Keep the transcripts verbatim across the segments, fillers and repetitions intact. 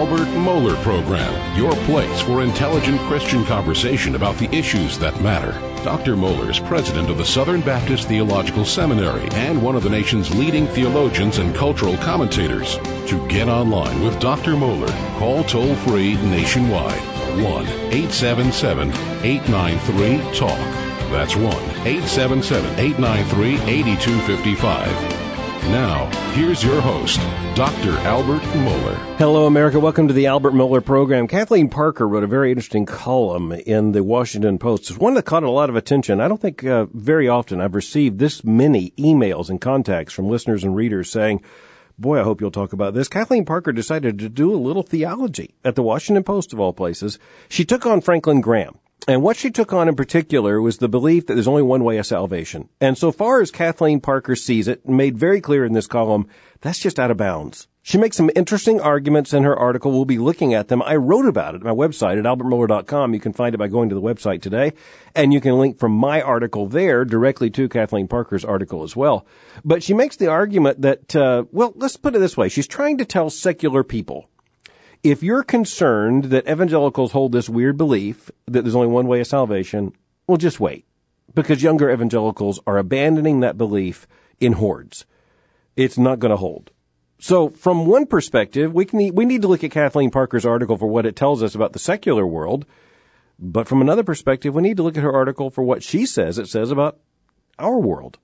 Albert Mohler Program, your place for intelligent Christian conversation about the issues that matter. Doctor Mohler is president of the Southern Baptist Theological Seminary and one of the nation's leading theologians and cultural commentators. To get online with Doctor Mohler, call toll-free nationwide, one eight seven seven, eight nine three, talk. That's one eight seven seven, eight nine three, eight two five five. Now, here's your host, Doctor Albert Mohler. Hello, America. Welcome to the Albert Mohler Program. Kathleen Parker wrote a very interesting column in the Washington Post. It's one that caught a lot of attention. I don't think uh, very often I've received this many emails and contacts from listeners and readers saying, boy, I hope you'll talk about this. Kathleen Parker decided to do a little theology at the Washington Post, of all places. She took on Franklin Graham. And what she took on in particular was the belief that there's only one way of salvation. And so far as Kathleen Parker sees it, made very clear in this column, that's just out of bounds. She makes some interesting arguments in her article. We'll be looking at them. I wrote about it at my website at albert mohler dot com. You can find it by going to the website today. And you can link from my article there directly to Kathleen Parker's article as well. But she makes the argument that, uh, well, let's put it this way. She's trying to tell secular people, if you're concerned that evangelicals hold this weird belief that there's only one way of salvation, well, just wait. Because younger evangelicals are abandoning that belief in hordes. It's not going to hold. So from one perspective, we can, we need to look at Kathleen Parker's article for what it tells us about the secular world. But from another perspective, we need to look at her article for what she says it says about our world.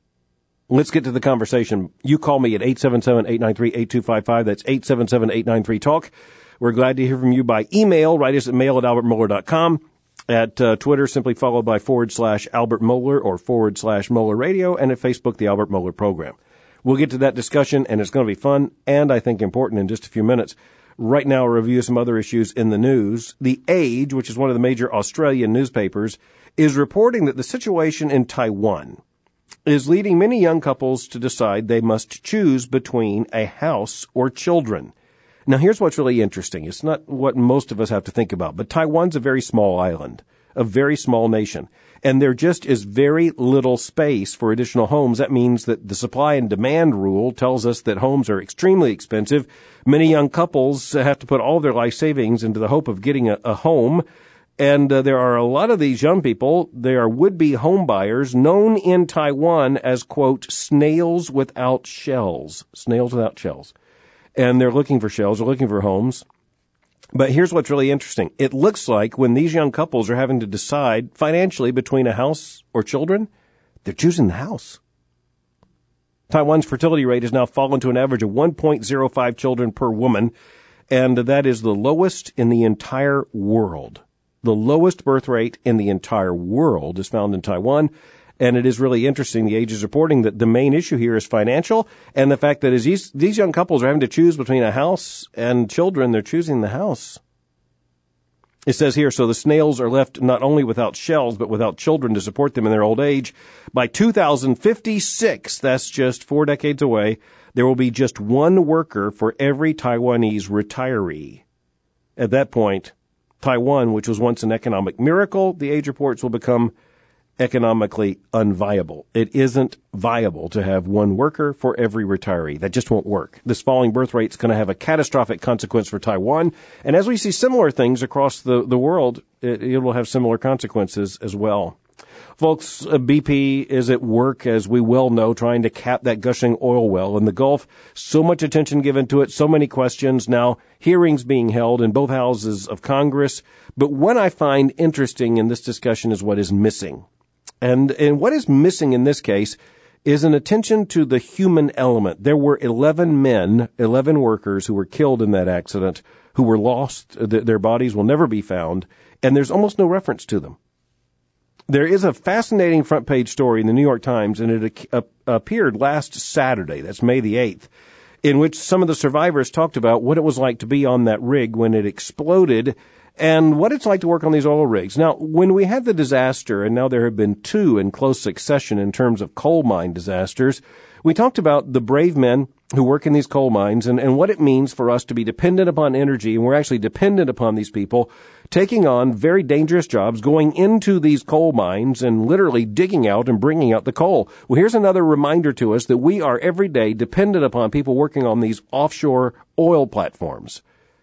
Let's get to the conversation. You call me at eight seven seven, eight nine three, eight two five five. That's eight seven seven, eight nine three, talk. We're glad to hear from you by email. Write us at mail at albert mohler dot com. At uh, Twitter, simply followed by forward slash Albert Mohler or forward slash Mohler Radio. And at Facebook, the Albert Mohler Program. We'll get to that discussion, and it's going to be fun and, I think, important in just a few minutes. Right now, we'll review some other issues in the news. The Age, which is one of the major Australian newspapers, is reporting that the situation in Taiwan is leading many young couples to decide they must choose between a house or children. Now, here's what's really interesting. It's not what most of us have to think about, but Taiwan's a very small island, a very small nation, and there just is very little space for additional homes. That means that the supply and demand rule tells us that homes are extremely expensive. Many young couples have to put all their life savings into the hope of getting a, a home. And uh, there are a lot of these young people, they are would-be home buyers, known in Taiwan as, quote, snails without shells. Snails without shells. And they're looking for shells, they're looking for homes. But here's what's really interesting. It looks like when these young couples are having to decide financially between a house or children, they're choosing the house. Taiwan's fertility rate has now fallen to an average of one point zero five children per woman, and that is the lowest in the entire world. The lowest birth rate in the entire world is found in Taiwan, and it is really interesting. The Age is reporting that the main issue here is financial, and the fact that as these, these young couples are having to choose between a house and children, they're choosing the house. It says here, so the snails are left not only without shells, but without children to support them in their old age. By two thousand fifty-six, that's just four decades away, there will be just one worker for every Taiwanese retiree. At that point, Taiwan, which was once an economic miracle, the Age reports, will become economically unviable. It isn't viable to have one worker for every retiree. That just won't work. This falling birth rate is going to have a catastrophic consequence for Taiwan. And as we see similar things across the, the world, it, it will have similar consequences as well. Folks, B P is at work, as we well know, trying to cap that gushing oil well in the Gulf. So much attention given to it, so many questions. Now, hearings being held in both houses of Congress. But what I find interesting in this discussion is what is missing. And, and what is missing in this case is an attention to the human element. There were eleven men, eleven workers who were killed in that accident, who were lost. Their bodies will never be found, and there's almost no reference to them. There is a fascinating front page story in the New York Times, and it uh, appeared last Saturday, that's May the eighth, in which some of the survivors talked about what it was like to be on that rig when it exploded and what it's like to work on these oil rigs. Now, when we had the disaster, and now there have been two in close succession in terms of coal mine disasters, we talked about the brave men who work in these coal mines and, and what it means for us to be dependent upon energy, and we're actually dependent upon these people taking on very dangerous jobs, going into these coal mines and literally digging out and bringing out the coal. Well, here's another reminder to us that we are every day dependent upon people working on these offshore oil platforms.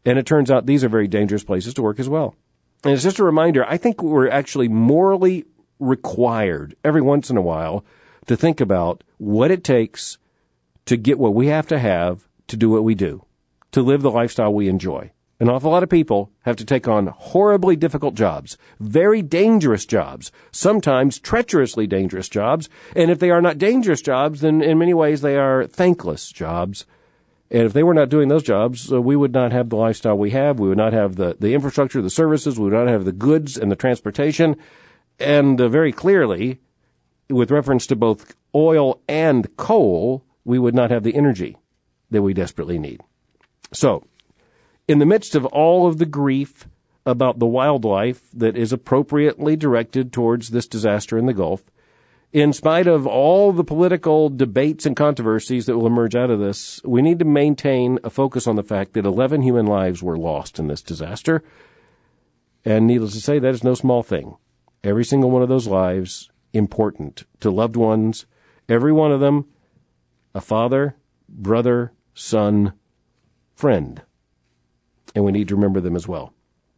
And it turns out these are very dangerous places to work as well. And it's just a reminder, I think we're actually morally required every once in a while to think about what it takes to get what we have to have to do what we do, to live the lifestyle we enjoy. An awful lot of people have to take on horribly difficult jobs, very dangerous jobs, sometimes treacherously dangerous jobs. And if they are not dangerous jobs, then in many ways they are thankless jobs. And if they were not doing those jobs, uh, we would not have the lifestyle we have. We would not have the, the infrastructure, the services. We would not have the goods and the transportation. And uh, very clearly, with reference to both oil and coal, we would not have the energy that we desperately need. So, in the midst of all of the grief about the wildlife that is appropriately directed towards this disaster in the Gulf, in spite of all the political debates and controversies that will emerge out of this, we need to maintain a focus on the fact that eleven human lives were lost in this disaster. And needless to say, that is no small thing. Every single one of those lives important to loved ones, every one of them a father, brother, son, friend. And we need to remember them as well.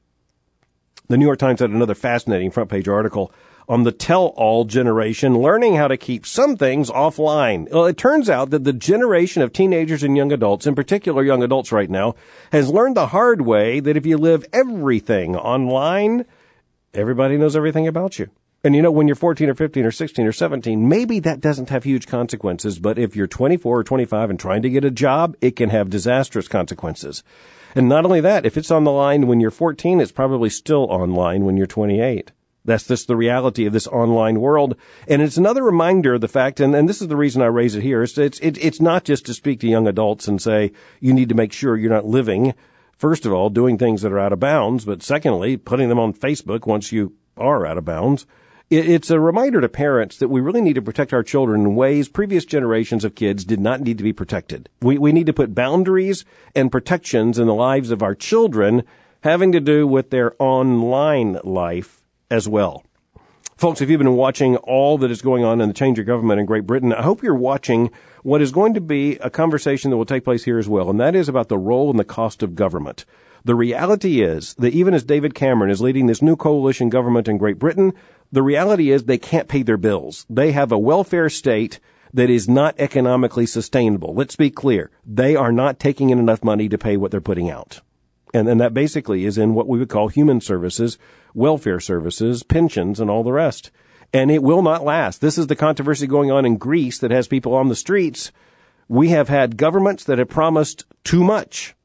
The New York Times had another fascinating front page article on the tell-all generation learning how to keep some things offline. Well, it turns out that the generation of teenagers and young adults, in particular young adults right now, has learned the hard way that if you live everything online, everybody knows everything about you. And you know, when you're fourteen or fifteen or sixteen or seventeen, maybe that doesn't have huge consequences, but if you're twenty-four or twenty-five and trying to get a job, it can have disastrous consequences. And not only that, if it's on the line when you're fourteen, it's probably still online when you're twenty-eight. That's just the reality of this online world. And it's another reminder of the fact, and, and this is the reason I raise it here, it's, it's, it's not just to speak to young adults and say, you need to make sure you're not living, first of all, doing things that are out of bounds, but secondly, putting them on Facebook once you are out of bounds. It, it's a reminder to parents that we really need to protect our children in ways previous generations of kids did not need to be protected. We, we need to put boundaries and protections in the lives of our children having to do with their online life as well. Folks, if you've been watching all that is going on in the change of government in Great Britain, I hope you're watching what is going to be a conversation that will take place here as well, and that is about the role and the cost of government. The reality is that even as David Cameron is leading this new coalition government in Great Britain, the reality is they can't pay their bills. They have a welfare state that is not economically sustainable. Let's be clear. They are not taking in enough money to pay what they're putting out. And, and that basically is in what we would call human services, welfare services, pensions, and all the rest. And it will not last. This is the controversy going on in Greece that has people on the streets. We have had governments that have promised too much,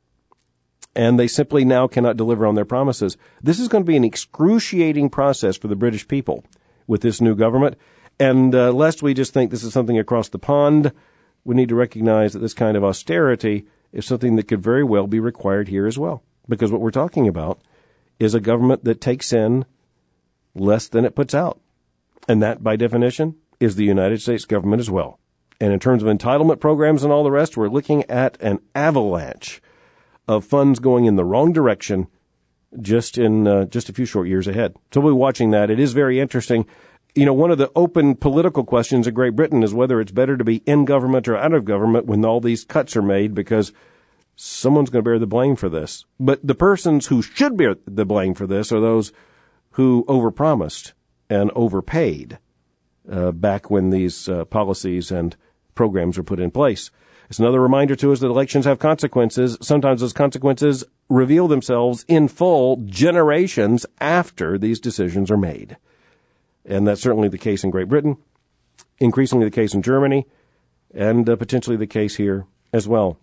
and they simply now cannot deliver on their promises. This is going to be an excruciating process for the British people with this new government. And uh, lest we just think this is something across the pond, we need to recognize that this kind of austerity is something that could very well be required here as well. Because what we're talking about is a government that takes in less than it puts out. And that, by definition, is the United States government as well. And in terms of entitlement programs and all the rest, we're looking at an avalanche of funds going in the wrong direction just in uh, just a few short years ahead. So we'll be watching that. It is very interesting. You know, one of the open political questions in Great Britain is whether it's better to be in government or out of government when all these cuts are made, because someone's going to bear the blame for this. But the persons who should bear the blame for this are those who overpromised and overpaid uh, back when these uh, policies and programs were put in place. It's another reminder to us that elections have consequences. Sometimes those consequences reveal themselves in full generations after these decisions are made. And that's certainly the case in Great Britain, increasingly the case in Germany, and uh, potentially the case here as well.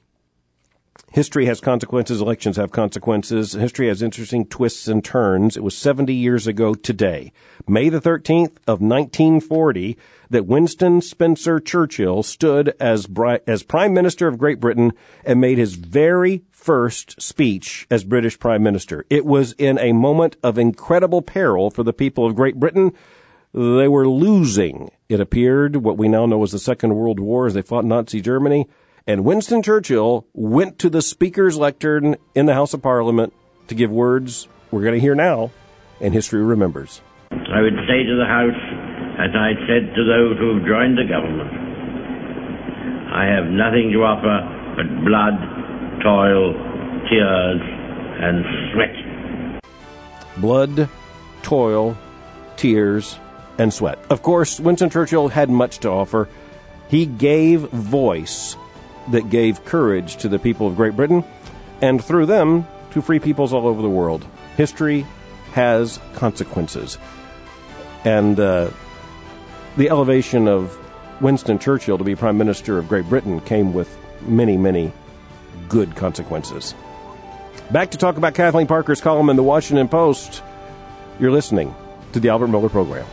History has consequences. Elections have consequences. History has interesting twists and turns. It was seventy years ago today, May the thirteenth of nineteen forty, that Winston Spencer Churchill stood as bri- as Prime Minister of Great Britain and made his very first speech as British Prime Minister. It was in a moment of incredible peril for the people of Great Britain. They were losing, it appeared, what we now know as the Second World War as they fought Nazi Germany. And Winston Churchill went to the Speaker's lectern in the House of Parliament to give words we're going to hear now, and history remembers. I would say to the House, as I said to those who have joined the government, I have nothing to offer but blood, toil, tears, and sweat. Blood, toil, tears, and sweat. Of course, Winston Churchill had much to offer. He gave voice that gave courage to the people of Great Britain, and through them, to free peoples all over the world. History has consequences. And uh, the elevation of Winston Churchill to be Prime Minister of Great Britain came with many, many good consequences. Back to talk about Kathleen Parker's column in the Washington Post. You're listening to the Albert Mohler Program.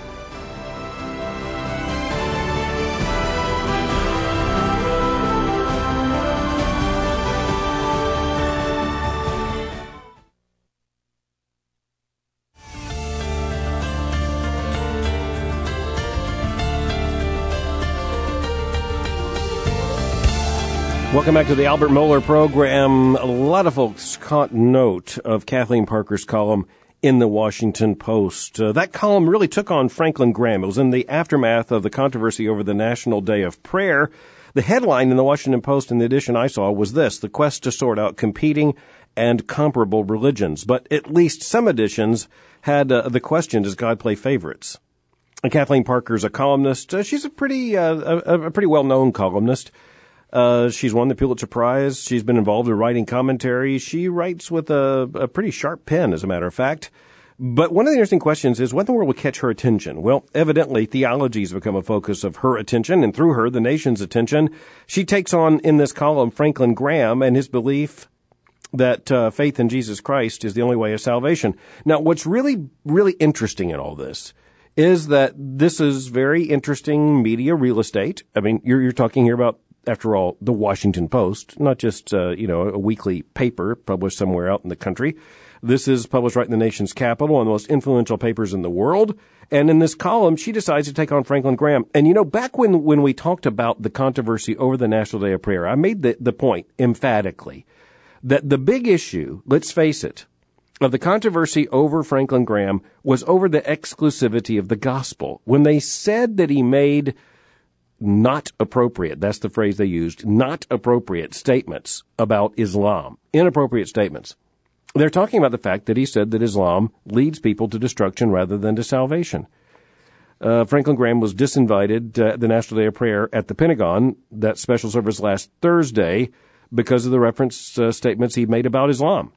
Welcome back to the Albert Mohler Program. A lot of folks caught note of Kathleen Parker's column in the Washington Post. Uh, that column really took on Franklin Graham. It was in the aftermath of the controversy over the National Day of Prayer. The headline in the Washington Post in the edition I saw was this: the quest to sort out competing and comparable religions. But at least some editions had uh, the question, does God play favorites? And Kathleen Parker's a columnist. Uh, she's a pretty, uh, a, a pretty well-known columnist. Uh, she's won the Pulitzer Prize. She's been involved in writing commentary. She writes with a, a pretty sharp pen, as a matter of fact. But one of the interesting questions is, what in the world would catch her attention? Well, evidently, theology has become a focus of her attention, and through her, the nation's attention. She takes on, in this column, Franklin Graham and his belief that uh, faith in Jesus Christ is the only way of salvation. Now, what's really, really interesting in all this is that this is very interesting media real estate. I mean, you're, you're talking here about, after all, the Washington Post, not just, uh, you know, a weekly paper published somewhere out in the country. This is published right in the nation's capital, one of the most influential papers in the world. And in this column, she decides to take on Franklin Graham. And, you know, back when, when we talked about the controversy over the National Day of Prayer, I made the, the point emphatically that the big issue, let's face it, of the controversy over Franklin Graham was over the exclusivity of the gospel. When they said that he made not appropriate, that's the phrase they used, not appropriate statements about Islam, inappropriate statements. They're talking about the fact that he said that Islam leads people to destruction rather than to salvation. Uh, Franklin Graham was disinvited uh, the National Day of Prayer at the Pentagon, that special service last Thursday, because of the reference uh, statements he made about Islam.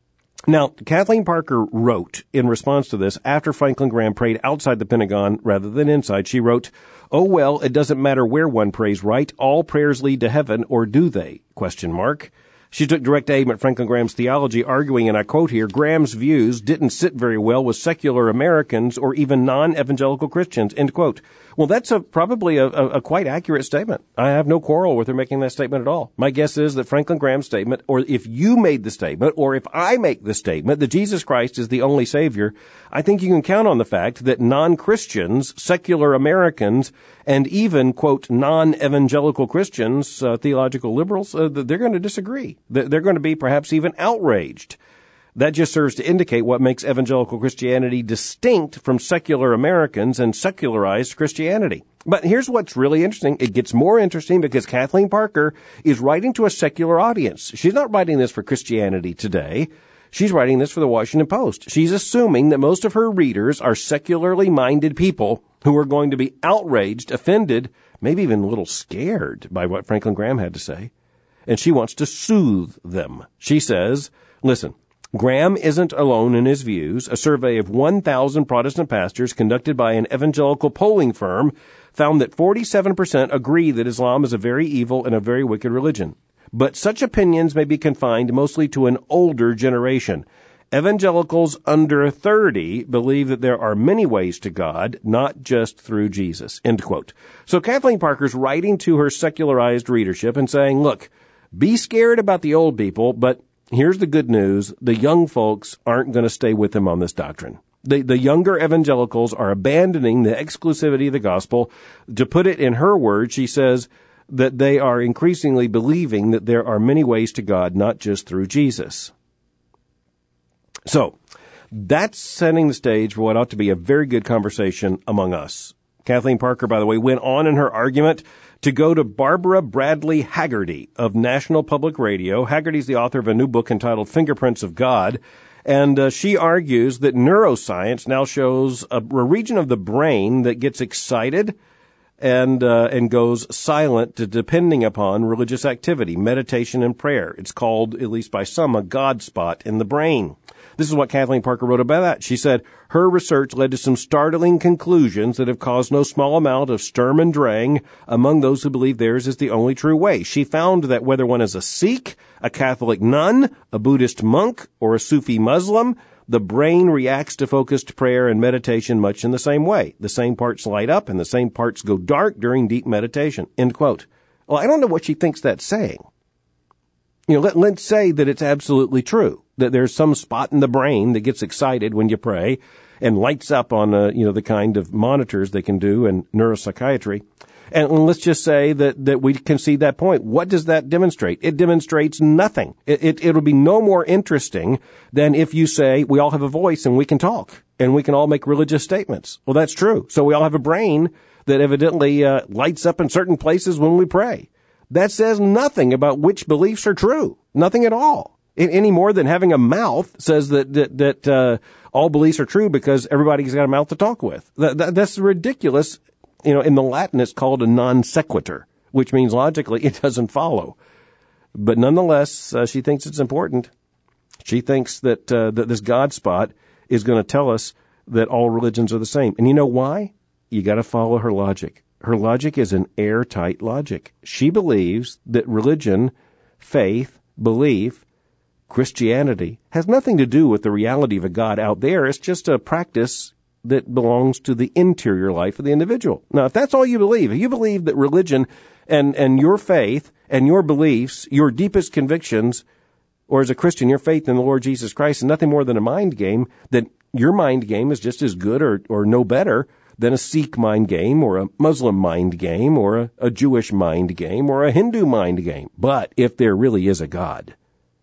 Now, Kathleen Parker wrote in response to this, after Franklin Graham prayed outside the Pentagon rather than inside, she wrote, "Oh, well, it doesn't matter where one prays, right? All prayers lead to heaven, or do they?" Question mark. She took direct aim at Franklin Graham's theology, arguing, and I quote here, Graham's views didn't sit very well with secular Americans or even non-evangelical Christians, end quote. Well, that's a, probably a, a, a quite accurate statement. I have no quarrel with her making that statement at all. My guess is that Franklin Graham's statement, or if you made the statement, or if I make the statement that Jesus Christ is the only Savior, I think you can count on the fact that non-Christians, secular Americans, and even, quote, non-evangelical Christians, uh, theological liberals, uh, they're going to disagree. They're going to be perhaps even outraged. That just serves to indicate what makes evangelical Christianity distinct from secular Americans and secularized Christianity. But here's what's really interesting. It gets more interesting because Kathleen Parker is writing to a secular audience. She's not writing this for Christianity Today. She's writing this for the Washington Post. She's assuming that most of her readers are secularly minded people who are going to be outraged, offended, maybe even a little scared by what Franklin Graham had to say. And she wants to soothe them. She says, listen, Graham isn't alone in his views. A survey of one thousand Protestant pastors conducted by an evangelical polling firm found that forty-seven percent agree that Islam is a very evil and a very wicked religion. But such opinions may be confined mostly to an older generation. Evangelicals under thirty believe that there are many ways to God, not just through Jesus, end quote. So Kathleen Parker's writing to her secularized readership and saying, look, be scared about the old people, but here's the good news. The young folks aren't going to stay with them on this doctrine. The, the younger evangelicals are abandoning the exclusivity of the gospel. To put it in her words, she says that they are increasingly believing that there are many ways to God, not just through Jesus. So that's setting the stage for what ought to be a very good conversation among us. Kathleen Parker, by the way, went on in her argument to go to Barbara Bradley Haggerty of National Public Radio. Haggerty's the author of a new book entitled Fingerprints of God. And uh, she argues that neuroscience now shows a, a region of the brain that gets excited and uh, and goes silent to depending upon religious activity, meditation, and prayer. It's called, at least by some, a God spot in the brain. This is what Kathleen Parker wrote about that. She said her research led to some startling conclusions that have caused no small amount of Sturm und Drang among those who believe theirs is the only true way. She found that whether one is a Sikh, a Catholic nun, a Buddhist monk, or a Sufi Muslim, the brain reacts to focused prayer and meditation much in the same way. The same parts light up and the same parts go dark during deep meditation. End quote. Well, I don't know what she thinks that's saying. You know, let, let's say that it's absolutely true, that there's some spot in the brain that gets excited when you pray and lights up on, uh, you know, the kind of monitors they can do in neuropsychiatry. And let's just say that, that we concede that point. What does that demonstrate? It demonstrates nothing. It, it, it'll be no more interesting than if you say we all have a voice and we can talk and we can all make religious statements. Well, that's true. So we all have a brain that evidently uh, lights up in certain places when we pray. That says nothing about which beliefs are true. Nothing at all. Any more than having a mouth says that, that, that uh, all beliefs are true because everybody's got a mouth to talk with. That, that, that's ridiculous. You know, in the Latin, it's called a non sequitur, which means logically it doesn't follow. But nonetheless, uh, she thinks it's important. She thinks that, uh, that this God spot is going to tell us that all religions are the same. And you know why? You got to follow her logic. Her logic is an airtight logic. She believes that religion, faith, belief, Christianity has nothing to do with the reality of a God out there. It's just a practice that belongs to the interior life of the individual. Now, if that's all you believe, if you believe that religion and, and your faith and your beliefs, your deepest convictions, or as a Christian, your faith in the Lord Jesus Christ is nothing more than a mind game, then your mind game is just as good or, or no better than a Sikh mind game or a Muslim mind game or a, a Jewish mind game or a Hindu mind game. But if there really is a God,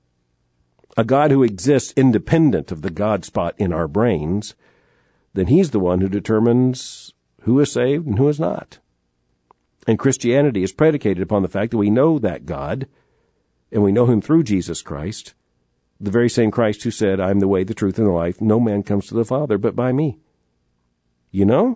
a God who exists independent of the God spot in our brains, then he's the one who determines who is saved and who is not. And Christianity is predicated upon the fact that we know that God, and we know him through Jesus Christ, the very same Christ who said, I'm the way, the truth, and the life. No man comes to the Father but by me. You know?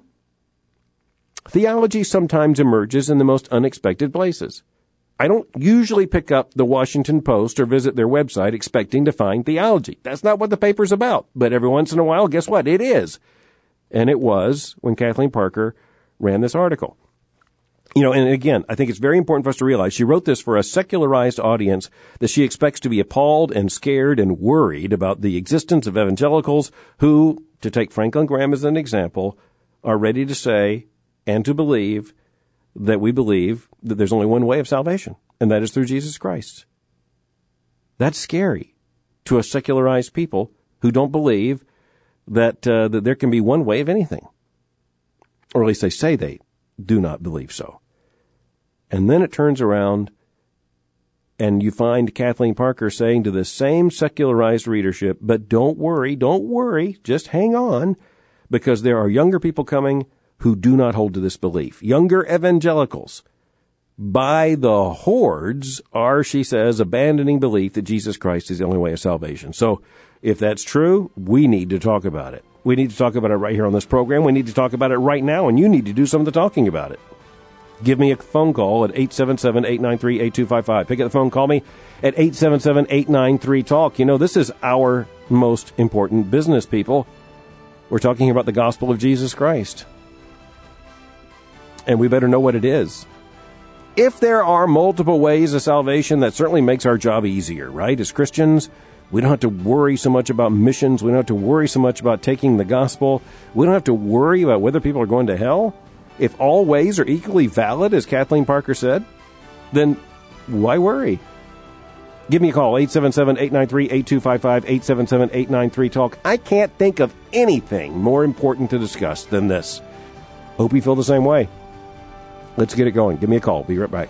Theology sometimes emerges in the most unexpected places. I don't usually pick up the Washington Post or visit their website expecting to find theology. That's not what the paper's about. But every once in a while, guess what? It is. And it was when Kathleen Parker ran this article. You know, and again, I think it's very important for us to realize she wrote this for a secularized audience that she expects to be appalled and scared and worried about the existence of evangelicals who, to take Franklin Graham as an example, are ready to say and to believe that we believe that there's only one way of salvation, and that is through Jesus Christ. That's scary to a secularized people who don't believe that uh, that there can be one way of anything. Or at least they say they do not believe so. And then it turns around and you find Kathleen Parker saying to the same secularized readership, but don't worry, don't worry, just hang on, because there are younger people coming who do not hold to this belief. Younger evangelicals, by the hordes, are, she says, abandoning belief that Jesus Christ is the only way of salvation. So if that's true, we need to talk about it. We need to talk about it right here on this program. We need to talk about it right now, and you need to do some of the talking about it. Give me a phone call at eight seven seven, eight nine three, eight two five five. Pick up the phone, call me at eight seven seven, eight nine three, talk. You know, this is our most important business, people. We're talking about the gospel of Jesus Christ. And we better know what it is. If there are multiple ways of salvation, that certainly makes our job easier, right? As Christians, we don't have to worry so much about missions. We don't have to worry so much about taking the gospel. We don't have to worry about whether people are going to hell. If all ways are equally valid, as Kathleen Parker said, then why worry? Give me a call, eight seven seven, eight nine three, eight two five five, eight seven seven, eight nine three, talk. I can't think of anything more important to discuss than this. Hope you feel the same way. Let's get it going. Give me a call. Be right back.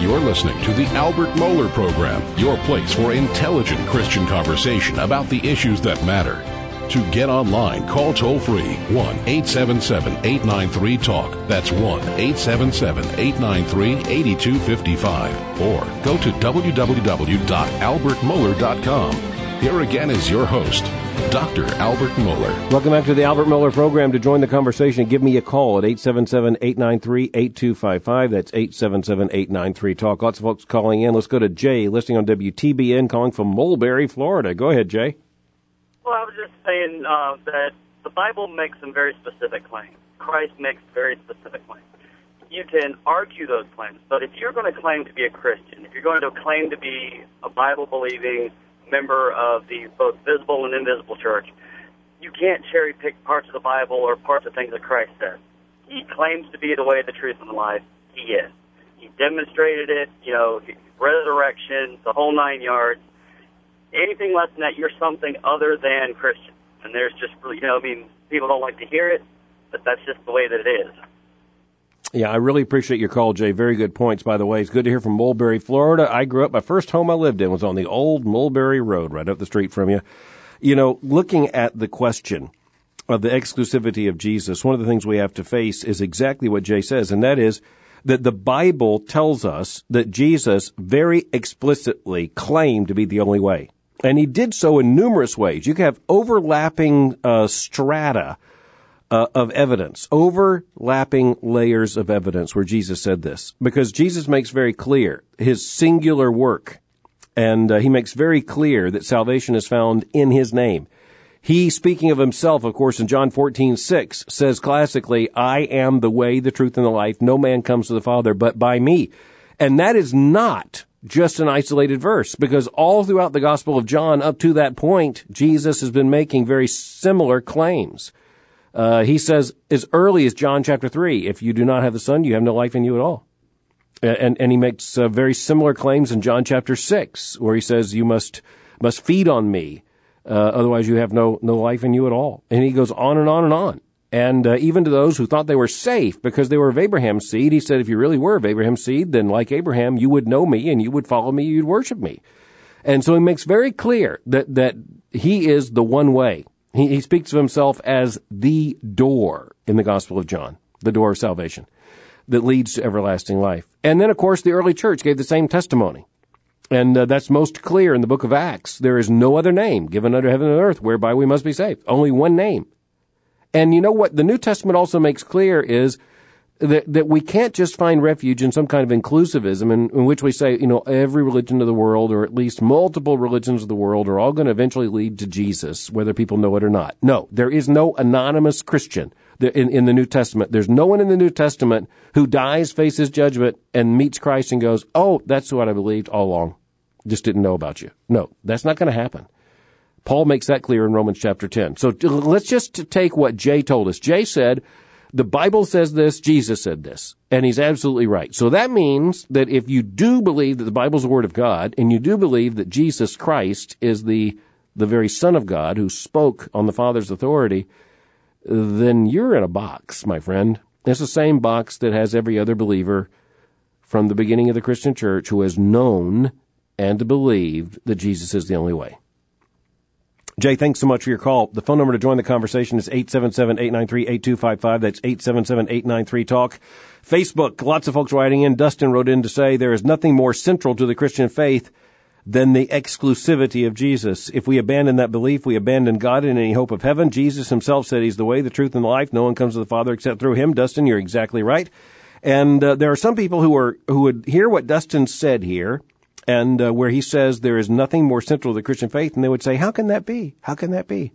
You're listening to the Albert Mohler Program, your place for intelligent Christian conversation about the issues that matter. To get online, call toll-free one eight seven seven, eight nine three, TALK. That's one eight seven seven, eight nine three, eight two five five. Or go to w w w dot albert mohler dot com. Here again is your host, Doctor Albert Mohler. Welcome back to the Albert Mohler Program. To join the conversation, give me a call at eight seven seven, eight nine three, eight two five five. That's eight seven seven, eight nine three, TALK. Lots of folks calling in. Let's go to Jay, listening on W T B N, calling from Mulberry, Florida. Go ahead, Jay. Well, I was just saying uh, that the Bible makes some very specific claims. Christ makes very specific claims. You can argue those claims, but if you're going to claim to be a Christian, if you're going to claim to be a Bible-believing member of the both visible and invisible church, you can't cherry-pick parts of the Bible or parts of things that Christ says. He claims to be the way, the truth, and the life. He is. He demonstrated it, you know, resurrection, the whole nine yards. Anything less than that, you're something other than Christian. And there's just, you know, I mean, people don't like to hear it, but that's just the way that it is. Yeah, I really appreciate your call, Jay. Very good points, by the way. It's good to hear from Mulberry, Florida. I grew up, my first home I lived in was on the old Mulberry Road, right up the street from you. You know, looking at the question of the exclusivity of Jesus, one of the things we have to face is exactly what Jay says, and that is that the Bible tells us that Jesus very explicitly claimed to be the only way. And he did so in numerous ways. You can have overlapping uh, strata uh, of evidence, overlapping layers of evidence where Jesus said this. Because Jesus makes very clear his singular work, and uh, he makes very clear that salvation is found in his name. He, speaking of himself, of course, in John fourteen six, says classically, I am the way, the truth, and the life. No man comes to the Father but by me. And that is not just an isolated verse, because all throughout the Gospel of John up to that point, Jesus has been making very similar claims. Uh, he says as early as John chapter three, if you do not have the Son, you have no life in you at all. And, and he makes uh, very similar claims in John chapter six, where he says you must must feed on me. Uh, otherwise, you have no no life in you at all. And he goes on and on and on. And uh, even to those who thought they were safe because they were of Abraham's seed, he said, if you really were of Abraham's seed, then like Abraham, you would know me and you would follow me, you'd worship me. And so he makes very clear that that he is the one way. He, he speaks of himself as the door in the Gospel of John, the door of salvation that leads to everlasting life. And then, of course, the early church gave the same testimony. And uh, that's most clear in the book of Acts. There is no other name given under heaven and earth whereby we must be saved. Only one name. And you know what the New Testament also makes clear is that, that we can't just find refuge in some kind of inclusivism in, in which we say, you know, every religion of the world, or at least multiple religions of the world, are all going to eventually lead to Jesus, whether people know it or not. No, there is no anonymous Christian in, in the New Testament. There's no one in the New Testament who dies, faces judgment, and meets Christ and goes, oh, that's what I believed all along. Just didn't know about you. No, that's not going to happen. Paul makes that clear in Romans chapter ten. So let's just take what Jay told us. Jay said, the Bible says this, Jesus said this, and he's absolutely right. So that means that if you do believe that the Bible's the Word of God, and you do believe that Jesus Christ is the, the very Son of God who spoke on the Father's authority, then you're in a box, my friend. It's the same box that has every other believer from the beginning of the Christian church who has known and believed that Jesus is the only way. Jay, thanks so much for your call. The phone number to join the conversation is eight seven seven, eight nine three, eight two five five. That's eight seven seven, eight nine three, TALK. Facebook, lots of folks writing in. Dustin wrote in to say there is nothing more central to the Christian faith than the exclusivity of Jesus. If we abandon that belief, we abandon God and any hope of heaven. Jesus himself said he's the way, the truth, and the life. No one comes to the Father except through him. Dustin, you're exactly right. And uh, there are some people who are who would hear what Dustin said here, and uh, where he says there is nothing more central to the Christian faith, and they would say, how can that be? How can that be?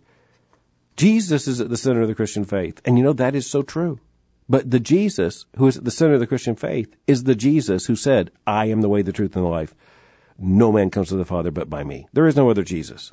Jesus is at the center of the Christian faith. And you know, that is so true. But the Jesus who is at the center of the Christian faith is the Jesus who said, I am the way, the truth, and the life. No man comes to the Father but by me. There is no other Jesus.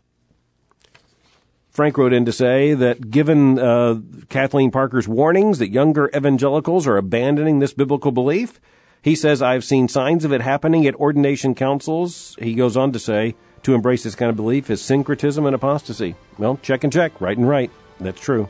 Frank wrote in to say that given uh, Kathleen Parker's warnings that younger evangelicals are abandoning this biblical belief, he says, I've seen signs of it happening at ordination councils. He goes on to say, to embrace this kind of belief is syncretism and apostasy. Well, check and check, right and right. That's true.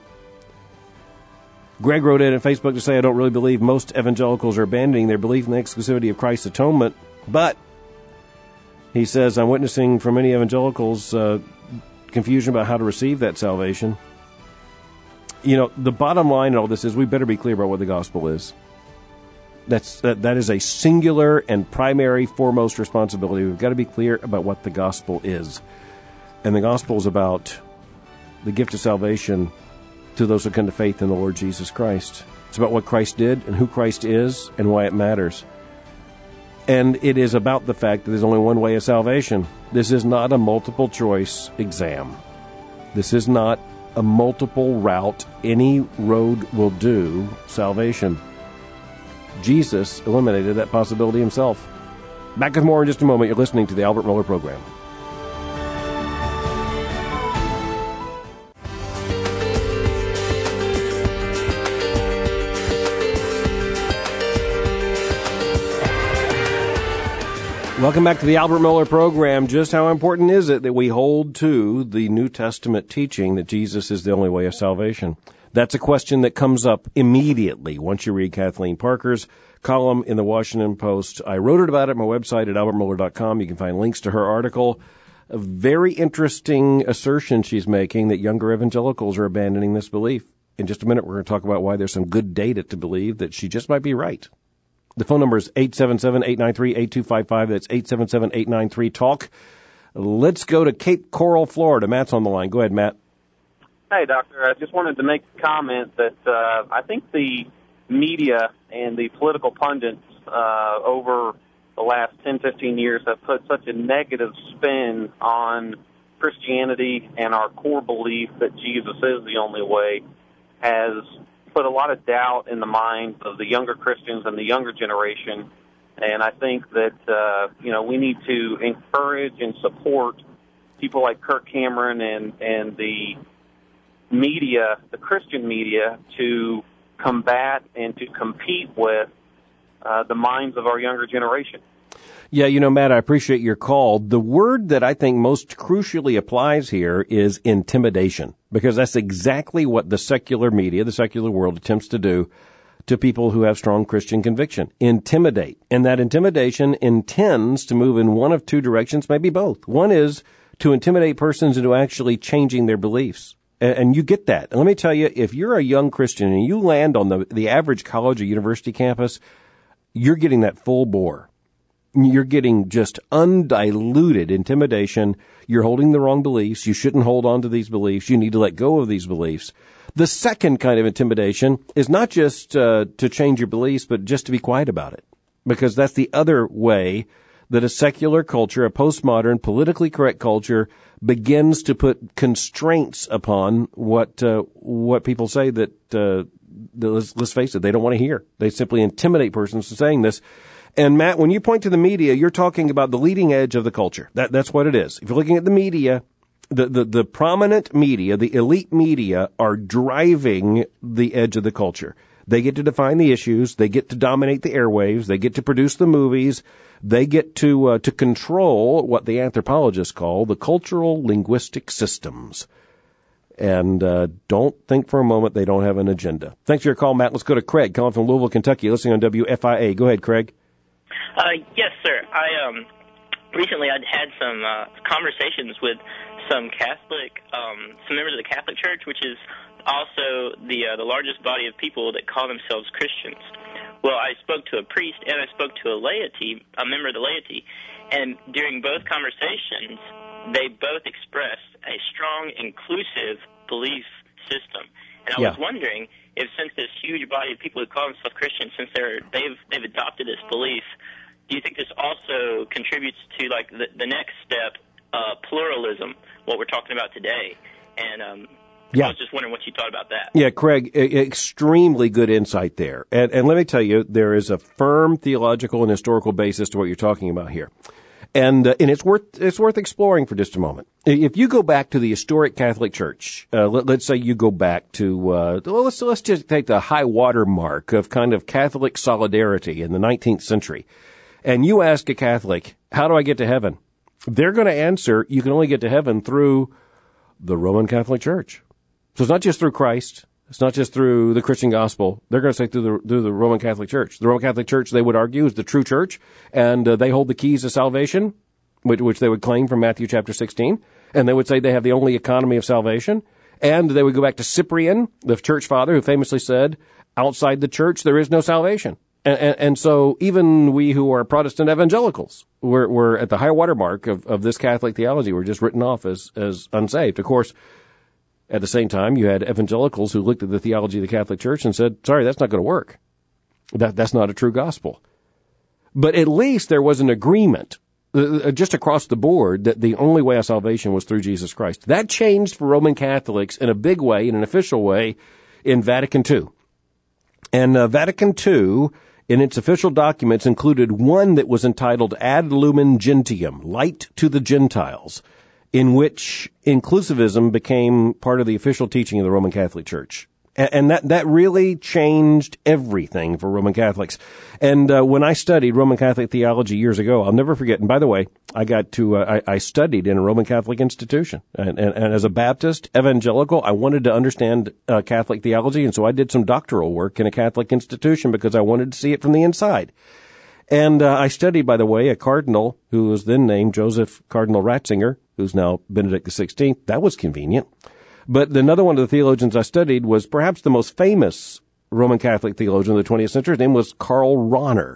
Greg wrote in on Facebook to say, I don't really believe most evangelicals are abandoning their belief in the exclusivity of Christ's atonement. But he says, I'm witnessing from many evangelicals uh, confusion about how to receive that salvation. You know, the bottom line in all this is we better be clear about what the gospel is. That's that, that is a singular and primary foremost responsibility. We've got to be clear about what the gospel is. And the gospel is about the gift of salvation to those who come to faith in the Lord Jesus Christ. It's about what Christ did and who Christ is and why it matters. And it is about the fact that there's only one way of salvation. This is not a multiple choice exam. This is not a multiple route. Any road will do salvation. Jesus eliminated that possibility himself. Back with more in just a moment. You're listening to the Albert Mohler Program. Welcome back to the Albert Mohler Program. Just how important is it that we hold to the New Testament teaching that Jesus is the only way of salvation? That's a question that comes up immediately once you read Kathleen Parker's column in the Washington Post. I wrote it about it on my website at albert mohler dot com. You can find links to her article. A very interesting assertion she's making that younger evangelicals are abandoning this belief. In just a minute, we're going to talk about why there's some good data to believe that she just might be right. The phone number is eight seven seven, eight nine three, eight two five five. That's eight seven seven, eight nine three, talk. Let's go to Cape Coral, Florida. Matt's on the line. Go ahead, Matt. Hey, Doctor. I just wanted to make a comment that uh, I think the media and the political pundits uh, over the last ten, fifteen years have put such a negative spin on Christianity and our core belief that Jesus is the only way has put a lot of doubt in the minds of the younger Christians and the younger generation. And I think that, uh, you know, we need to encourage and support people like Kirk Cameron and, and the media, the Christian media, to combat and to compete with uh, the minds of our younger generation. Yeah, you know, Matt, I appreciate your call. The word that I think most crucially applies here is intimidation, because that's exactly what the secular media, the secular world attempts to do to people who have strong Christian conviction. Intimidate. And that intimidation intends to move in one of two directions, maybe both. One is to intimidate persons into actually changing their beliefs. And you get that. And let me tell you, if you're a young Christian and you land on the, the average college or university campus, you're getting that full bore. You're getting just undiluted intimidation. You're holding the wrong beliefs. You shouldn't hold on to these beliefs. You need to let go of these beliefs. The second kind of intimidation is not just uh, to change your beliefs, but just to be quiet about it. Because that's the other way that a secular culture, a postmodern, politically correct culture, begins to put constraints upon what uh, what people say that, uh, that let's, let's face it, they don't want to hear. They simply intimidate persons from saying this. And Matt, when you point to the media, you're talking about the leading edge of the culture. That, that's what it is. If you're looking at the media, the, the, the prominent media, the elite media are driving the edge of the culture. They get to define the issues. They get to dominate the airwaves. They get to produce the movies. They get to, uh, to control what the anthropologists call the cultural linguistic systems. And, uh, don't think for a moment they don't have an agenda. Thanks for your call, Matt. Let's go to Craig, calling from Louisville, Kentucky, listening on W F I A. Go ahead, Craig. Uh, yes, sir. I um, recently I'd had some uh, conversations with some Catholic, um, some members of the Catholic Church, which is also the uh, the largest body of people that call themselves Christians. Well, I spoke to a priest and I spoke to a laity, a member of the laity, and during both conversations, they both expressed a strong, inclusive belief system. And I yeah. was wondering if, since this huge body of people who call themselves Christians, since they're they've they've adopted this belief, do you think this also contributes to like the, the next step, uh, pluralism, what we're talking about today? And um, yeah. I was just wondering what you thought about that. Yeah, Craig, extremely good insight there. And, and let me tell you, there is a firm theological and historical basis to what you're talking about here. And uh, and it's worth it's worth exploring for just a moment. If you go back to the historic Catholic Church, uh, let, let's say you go back to uh, well, let's let's just take the high water mark of kind of Catholic solidarity in the nineteenth century, and you ask a Catholic, "How do I get to heaven?" They're going to answer, "You can only get to heaven through the Roman Catholic Church." So it's not just through Christ. It's not just through the Christian gospel. They're going to say through the, through the Roman Catholic Church. The Roman Catholic Church, they would argue, is the true church, and uh, they hold the keys to salvation, which, which they would claim from Matthew chapter sixteen, and they would say they have the only economy of salvation, and they would go back to Cyprian, the church father, who famously said, outside the church, there is no salvation. And, and, and so even we who are Protestant evangelicals, we're, we're at the high water mark of, of this Catholic theology. We're just written off as, as unsaved. Of course, at the same time, you had evangelicals who looked at the theology of the Catholic Church and said, sorry, that's not going to work. That, that's not a true gospel. But at least there was an agreement uh, just across the board that the only way of salvation was through Jesus Christ. That changed for Roman Catholics in a big way, in an official way, in Vatican Two. And uh, Vatican Two, in its official documents, included one that was entitled Ad Lumen Gentium, Light to the Gentiles, in which inclusivism became part of the official teaching of the Roman Catholic Church. And that, that really changed everything for Roman Catholics. And uh, when I studied Roman Catholic theology years ago, I'll never forget, and by the way, I got to, uh, I, I studied in a Roman Catholic institution. And, and, and as a Baptist evangelical, I wanted to understand uh, Catholic theology, and so I did some doctoral work in a Catholic institution because I wanted to see it from the inside. And uh, I studied, by the way, a cardinal who was then named Joseph Cardinal Ratzinger, who's now Benedict the sixteenth. That was convenient. But another one of the theologians I studied was perhaps the most famous Roman Catholic theologian of the twentieth century. His name was Karl Rahner.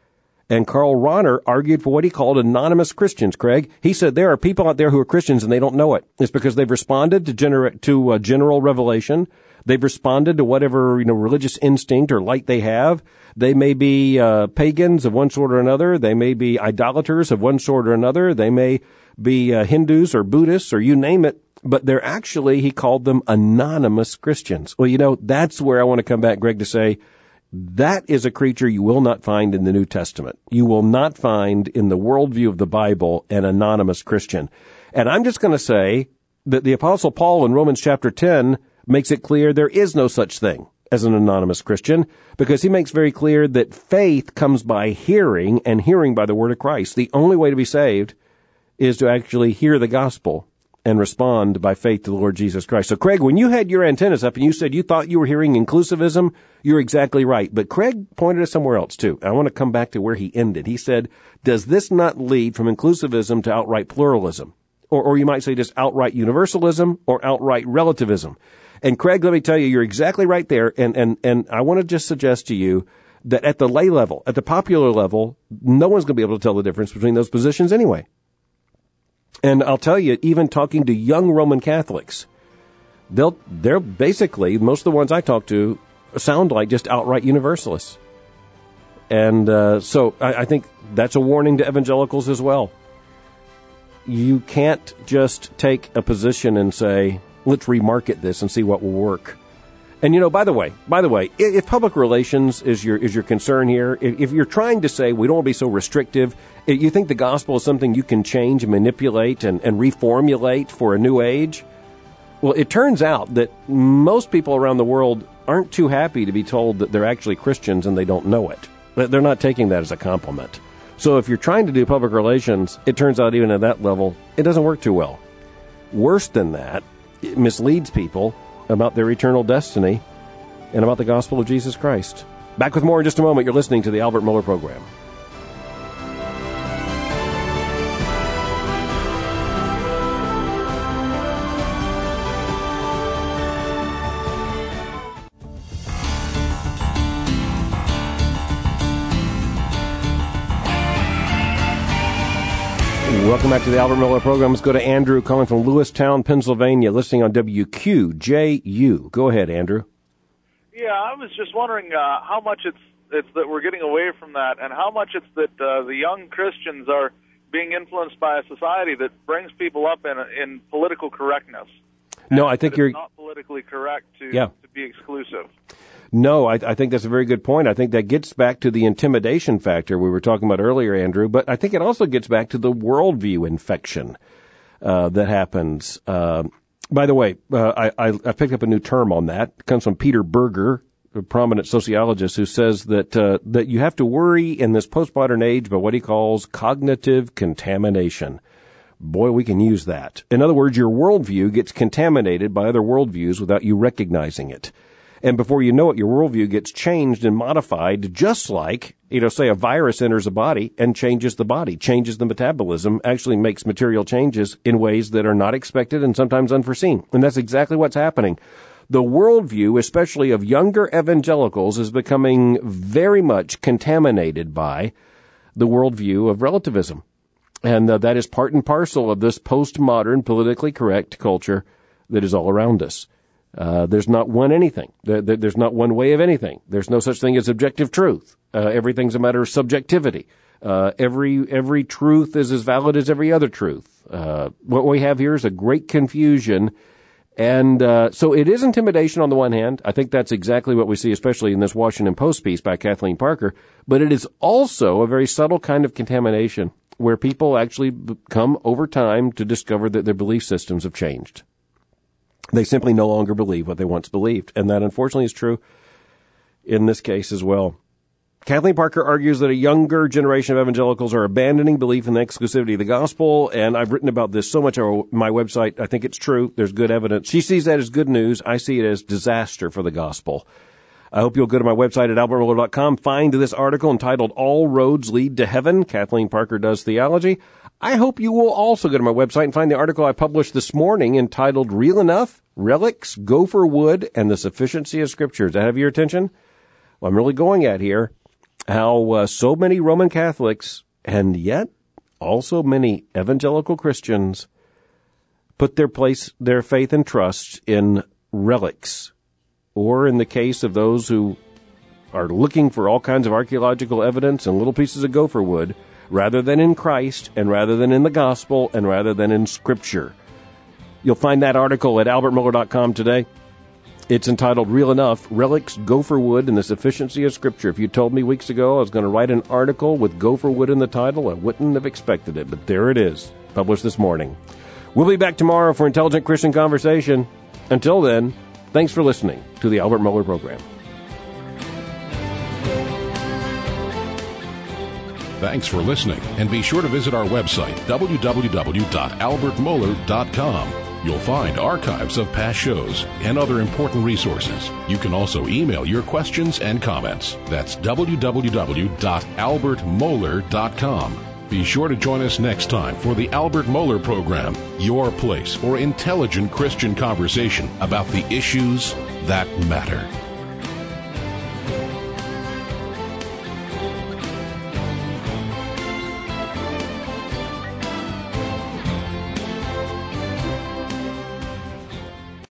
And Karl Rahner argued for what he called anonymous Christians, Craig. He said there are people out there who are Christians and they don't know it. It's because they've responded to, gener- to uh, general revelation. They've responded to whatever, you know, religious instinct or light they have. They may be uh, pagans of one sort or another. They may be idolaters of one sort or another. They may be uh, Hindus or Buddhists or you name it. But they're actually, he called them anonymous Christians. Well, you know, that's where I want to come back, Greg, to say that is a creature you will not find in the New Testament. You will not find in the worldview of the Bible an anonymous Christian. And I'm just going to say that the Apostle Paul in Romans chapter ten makes it clear there is no such thing as an anonymous Christian, because he makes very clear that faith comes by hearing, and hearing by the word of Christ. The only way to be saved is to actually hear the gospel and respond by faith to the Lord Jesus Christ. So, Craig, when you had your antennas up and you said you thought you were hearing inclusivism, you're exactly right. But Craig pointed us somewhere else, too. I want to come back to where he ended. He said, does this not lead from inclusivism to outright pluralism? Or, or you might say just outright universalism or outright relativism. And, Craig, let me tell you, you're exactly right there. And, and, and I want to just suggest to you that at the lay level, at the popular level, no one's going to be able to tell the difference between those positions anyway. And I'll tell you, even talking to young Roman Catholics, they'll, they're basically, most of the ones I talk to sound like just outright universalists. And uh, so I, I think that's a warning to evangelicals as well. You can't just take a position and say, let's remarket this and see what will work. And, you know, by the way, by the way, if public relations is your is your concern here, if, if you're trying to say we don't want to be so restrictive, if you think the gospel is something you can change and manipulate and, and reformulate for a new age, well, it turns out that most people around the world aren't too happy to be told that they're actually Christians and they don't know it. They're not taking that as a compliment. So if you're trying to do public relations, it turns out even at that level, it doesn't work too well. Worse than that, it misleads people about their eternal destiny and about the gospel of Jesus Christ. Back with more in just a moment. You're listening to the Albert Mohler Program. Welcome back to the Albert Mohler Program. Let's go to Andrew calling from Lewistown, Pennsylvania, listening on W Q J U. Go ahead, Andrew. Yeah, I was just wondering uh, how much it's it's that we're getting away from that, and how much it's that uh, the young Christians are being influenced by a society that brings people up in in political correctness. No, I think you're not politically correct to yeah. to be exclusive. No, I, I think that's a very good point. I think that gets back to the intimidation factor we were talking about earlier, Andrew, but I think it also gets back to the worldview infection uh, that happens. Uh, by the way, uh, I, I, I picked up a new term on that. It comes from Peter Berger, a prominent sociologist, who says that uh, that you have to worry in this postmodern age about what he calls cognitive contamination. Boy, we can use that. In other words, your worldview gets contaminated by other worldviews without you recognizing it. And before you know it, your worldview gets changed and modified, just like, you know, say a virus enters a body and changes the body, changes the metabolism, actually makes material changes in ways that are not expected and sometimes unforeseen. And that's exactly what's happening. The worldview, especially of younger evangelicals, is becoming very much contaminated by the worldview of relativism. And uh, that is part and parcel of this postmodern, politically correct culture that is all around us. Uh, there's not one anything. There, there, there's not one way of anything. There's no such thing as objective truth. Uh, everything's a matter of subjectivity. Uh, every, every truth is as valid as every other truth. Uh, what we have here is a great confusion. And, uh, so it is intimidation on the one hand. I think that's exactly what we see, especially in this Washington Post piece by Kathleen Parker. But it is also a very subtle kind of contamination where people actually come over time to discover that their belief systems have changed. They simply no longer believe what they once believed. And that, unfortunately, is true in this case as well. Kathleen Parker argues that a younger generation of evangelicals are abandoning belief in the exclusivity of the gospel. And I've written about this so much on my website. I think it's true. There's good evidence. She sees that as good news. I see it as disaster for the gospel. I hope you'll go to my website at albert mohler dot com, find this article entitled All Roads Lead to Heaven. Kathleen Parker Does Theology. I hope you will also go to my website and find the article I published this morning entitled Real Enough, Relics, Gopher Wood, and the Sufficiency of Scripture. Does that have your attention? Well, I'm really going at here how uh, so many Roman Catholics, and yet also many evangelical Christians, put their place, their faith and trust in relics, or in the case of those who are looking for all kinds of archaeological evidence and little pieces of gopher wood, rather than in Christ, and rather than in the gospel, and rather than in Scripture. You'll find that article at albert mohler dot com today. It's entitled Real Enough, Relics, Gopher Wood, and the Sufficiency of Scripture. If you told me weeks ago I was going to write an article with gopher wood in the title, I wouldn't have expected it, but there it is, published this morning. We'll be back tomorrow for Intelligent Christian Conversation. Until then, thanks for listening to the Albert Mohler Program. Thanks for listening, and be sure to visit our website, w w w dot albert mohler dot com. You'll find archives of past shows and other important resources. You can also email your questions and comments. That's w w w dot albert mohler dot com. Be sure to join us next time for the Albert Mohler Program, your place for intelligent Christian conversation about the issues that matter.